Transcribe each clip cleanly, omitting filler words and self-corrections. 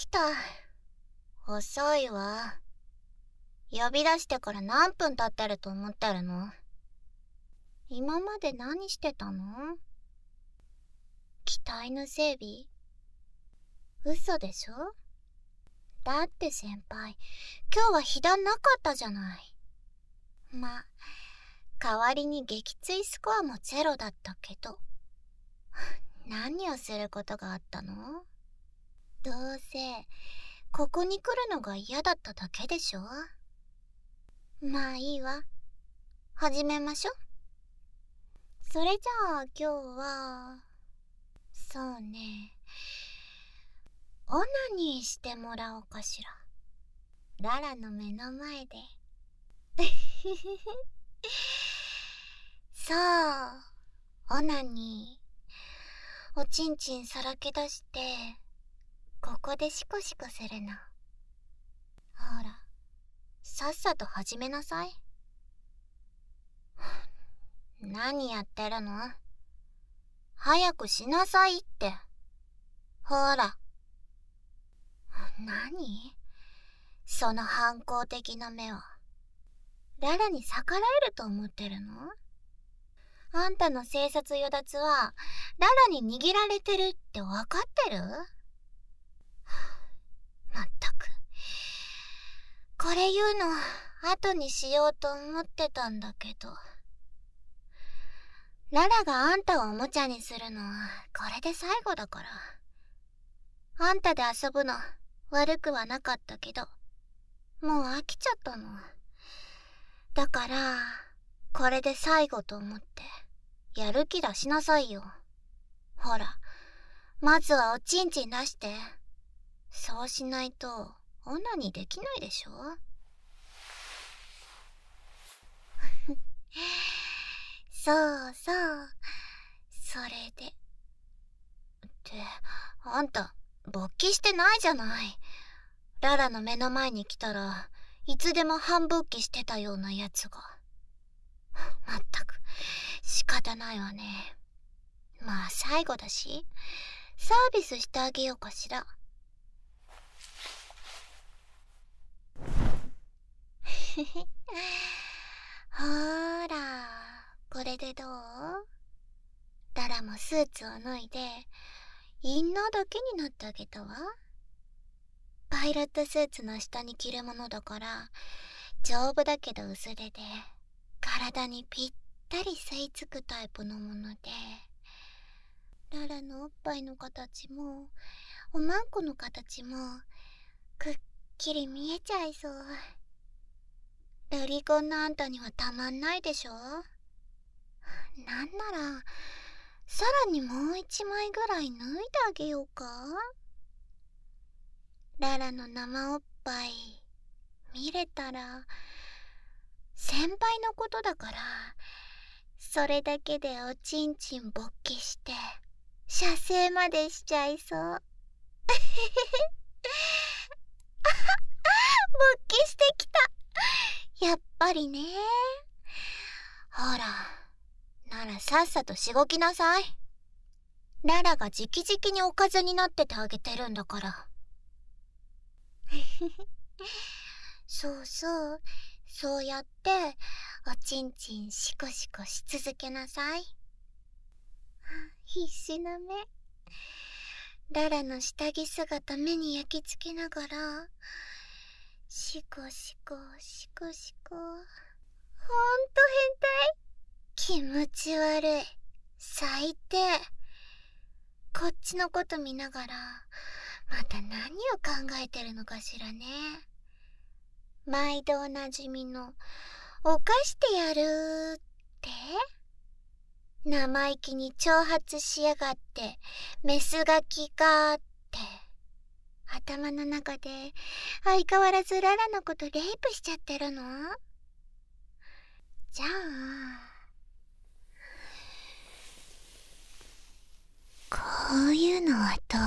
た。遅いわ。呼び出してから何分経ってると思ってるの？今まで何してたの？機体の整備？嘘でしょ？だって先輩、今日は被弾なかったじゃない。ま、代わりに撃墜スコアもゼロだったけど。何をすることがあったの？どうせ、ここに来るのが嫌だっただけでしょ？まあいいわ。始めましょ。それじゃあ今日は、そうね。オナニーしてもらおうかしら。ララの目の前で。そう、オナニー。おちんちんさらけ出して、ここでシコシコするの。ほら、さっさと始めなさい。何やってるの？早くしなさいって。ほら。何？その反抗的な目は。ララに逆らえると思ってるの？あんたの生殺与奪はララに握られてるってわかってる？まったく。これ言うの後にしようと思ってたんだけど。ララがあんたをおもちゃにするのはこれで最後だから。あんたで遊ぶの悪くはなかったけど、もう飽きちゃったの。だからこれで最後と思ってやる気出しなさいよ。ほら、まずはおちんちん出して。そうしないとオナニーできないでしょ。そうそう、それで。ってあんた勃起してないじゃない。ララの目の前に来たらいつでも半勃起してたようなやつが。まったく仕方ないわね。まあ最後だしサービスしてあげようかしら。ほーら、これでどう？ララもスーツを脱いでインナーだけになってあげたわ。パイロットスーツの下に着るものだから丈夫だけど薄手で体にぴったり吸い付くタイプのもので、ララのおっぱいの形もおまんこの形もくっきり見えちゃいそう。ロリコンのあんたにはたまんないでしょ。なんならさらにもう一枚ぐらい脱いであげようか。ララの生おっぱい見れたら先輩のことだから、それだけでおちんちん勃起して射精までしちゃいそう。勃起してきた。やっぱりね。ほら、ならさっさとしごきなさい。ララが直々におかずになっててあげてるんだから。そうそう、そうやっておちんちんシコシコし続けなさい。必死な目。ララの下着姿目に焼き付けながらシコシコシコシコ。ほんと変態。気持ち悪い。最低。こっちのこと見ながらまた何を考えてるのかしらね。毎度おなじみの犯してやるって生意気に挑発しやがってメスガキかって頭の中で相変わらずララのことレイプしちゃってるの？じゃあこういうのはどう？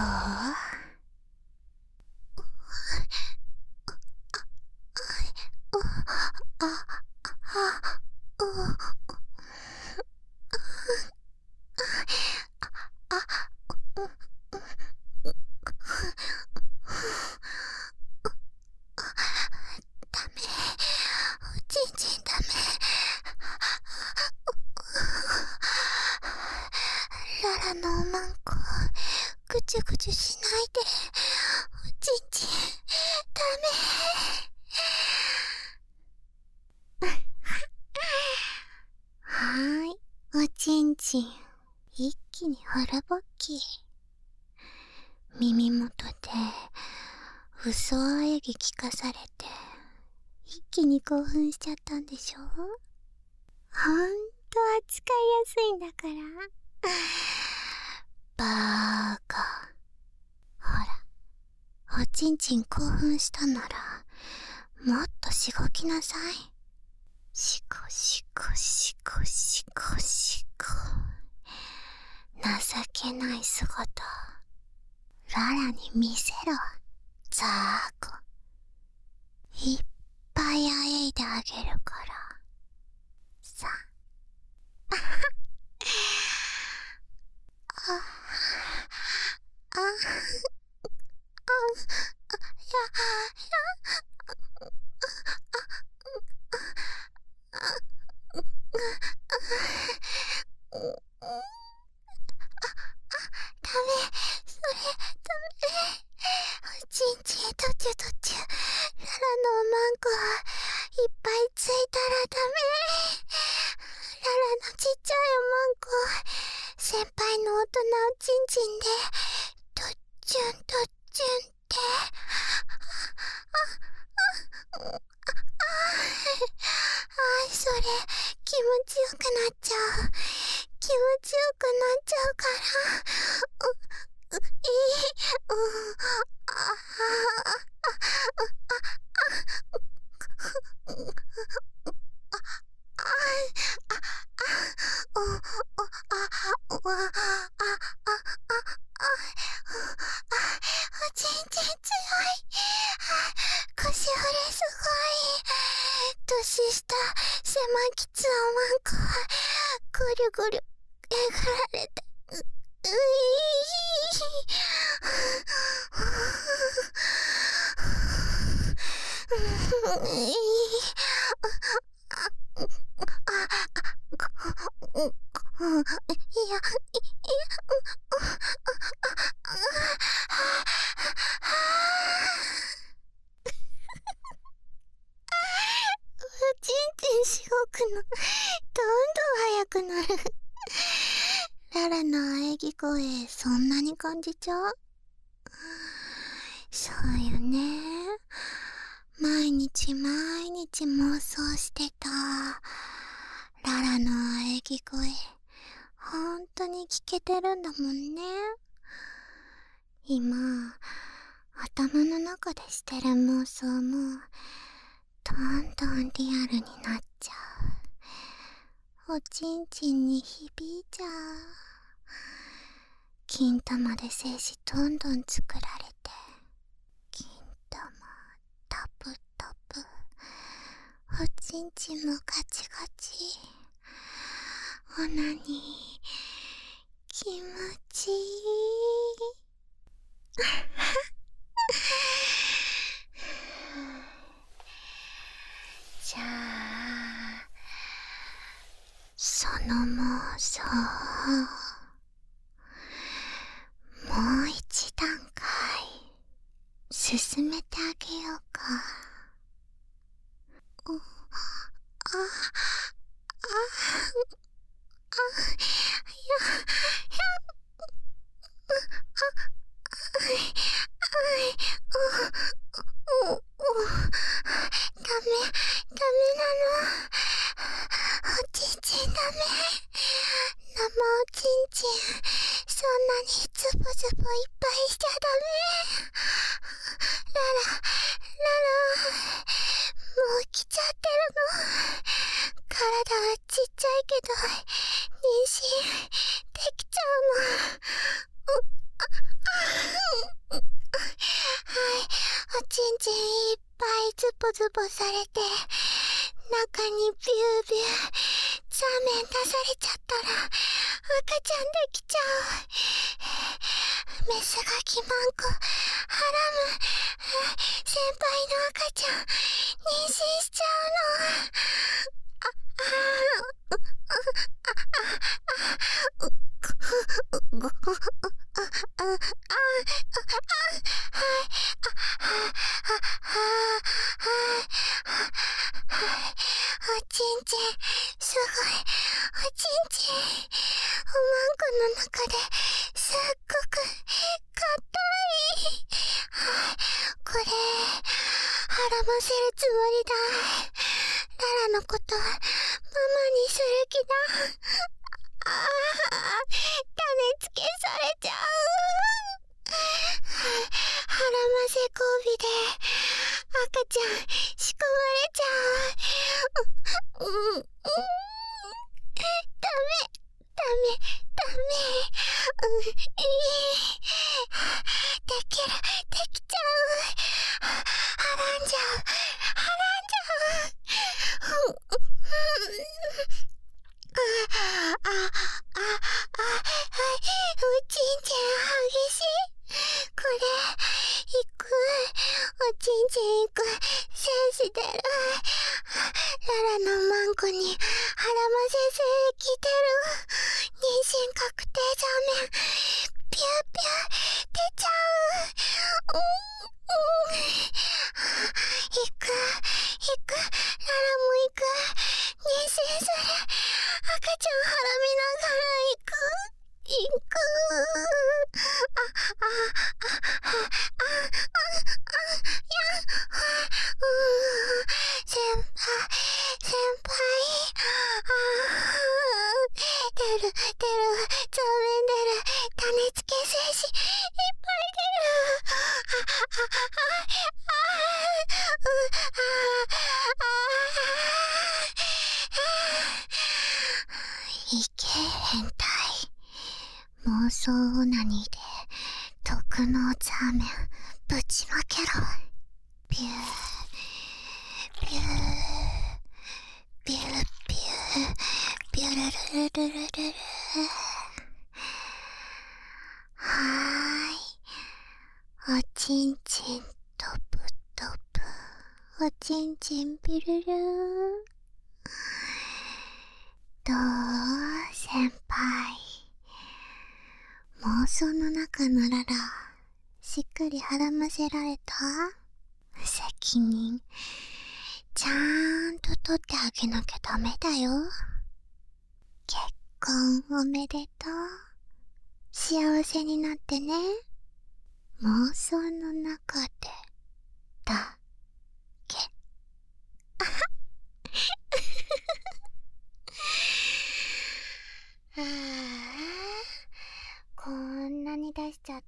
ララのおまんこ、ぐちゅぐちゅしないで。おちんちん、ダメ。はーい、おちんちん、一気にほらぼっき。耳元で嘘喘ぎ聞かされて、一気に興奮しちゃったんでしょ。ほんと扱いやすいんだから。バーカ。ほら、おちんちん興奮したなら、もっとしごきなさい。しこしこしこしこしこ。情けない姿、ララに見せろ、ザーコ。いっぱいあえいであげるから。さあ。あ、あ、ダメ、それ、ダメ。おちんちんとちゅとちゅ、ララのおまんこいっぱいついたらダメ。ララのちっちゃいおまんこ、先輩の大人おちんちんで、とっちゅんとっちゅんって。それ、気持ちよくなっちゃう。気持ちよくなっちゃうから。おちんちん強い。腰振れすごい。年下狭きつおまんこはぐるぐるえぐられて、ちんちんしごくのどんどん速くなる。ララの喘ぎ声、そんなに感じちゃう？そうよね。毎日毎日妄想してた。ララの喘ぎ声、ほんとに聞けてるんだもんね。今、頭の中でしてる妄想も、どんどんリアルになっちゃう。おちんちんに響いちゃう。金玉で精子どんどん作られて、金玉タプタプ、おちんちんもガチガチ。オナニー気持ちいい。じゃあ、その妄想もう一段階進めてあげようか。ダメなの。おちんちんダメ。生おちんちん、そんなにズボズボいっぱいしちゃダメ。ララ、もう来ちゃってるの。体はちっちゃいけど、妊娠できちゃうの。はい、おちんちんいっぱいズボズボされて、中にビュービューザーメン出されちゃったら赤ちゃんできちゃう。メスガキマンコはらむ。先輩の赤ちゃん妊娠しちゃうの。 ちんちん、すごい。おちんちん、おまんこの中ですっごく硬い。これ、孕ませるつもりだ。ララのこと、ママにする気だ。種付けされちゃう。孕ませ交尾で、赤ちゃん、仕込まれちゃう。ダメ。できちゃう。はらんじゃう。おちんちん激しい。これ、いく。おちんちんいく。精子出る。ララのマンコに、はらませ精液出る。妊娠確定画面。ピューピュー、出ちゃう。いく。ララもいく。妊娠する。赤ちゃんはらみながらいく。先輩。出る。増面出る。種付け精子、いっぱい出る。いけ、変態。妄想オナニーで、毒のザーメン、ぶちまけろ。ビュー、ビュー、ビュー、ビュールルルルルルル。おちんちんトプトプ、おちんちんビルル。どう先輩、妄想の中のララ、しっかりはらませられた？責任ちゃんと取ってあげなきゃダメだよ。結婚おめでとう。幸せになってね。妄想の中でだけ。こんなに出しちゃって。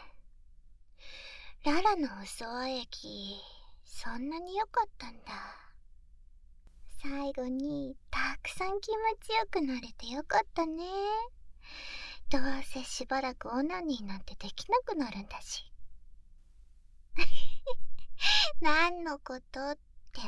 ララの嘘液、そんなに良かったんだ。最後にたくさん気持ちよくなれてよかったね。どうせしばらくオナニーなんてできなくなるんだし。何のことって。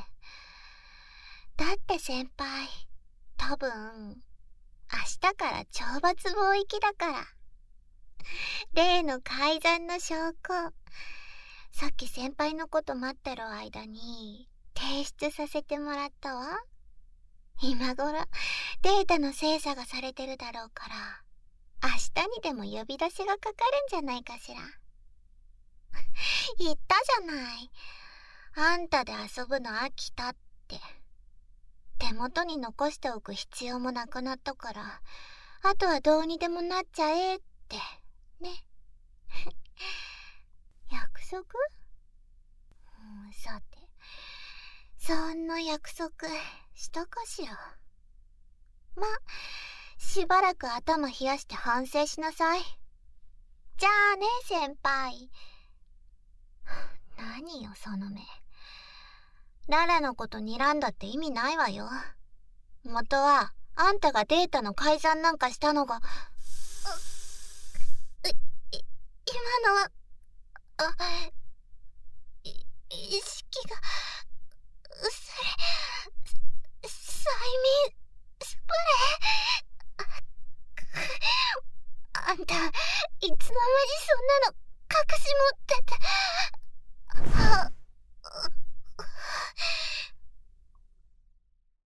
だって先輩、多分明日から懲罰房行きだから。例の改ざんの証拠、さっき先輩のこと待ってる間に提出させてもらったわ。今頃データの精査がされてるだろうから、明日にでも呼び出しがかかるんじゃないかしら。言ったじゃない。あんたで遊ぶの飽きたって。手元に残しておく必要もなくなったから、あとはどうにでもなっちゃえってね。約束？さて、そんな約束したかしら。ま、しばらく頭冷やして反省しなさい。じゃあね、先輩。何よその目。ララのこと睨んだって意味ないわよ。元はあんたがデータの改ざんなんかしたのが。今のは意識が薄れ、催眠スプレー。あんたいつの間にそんなの隠し持ってて。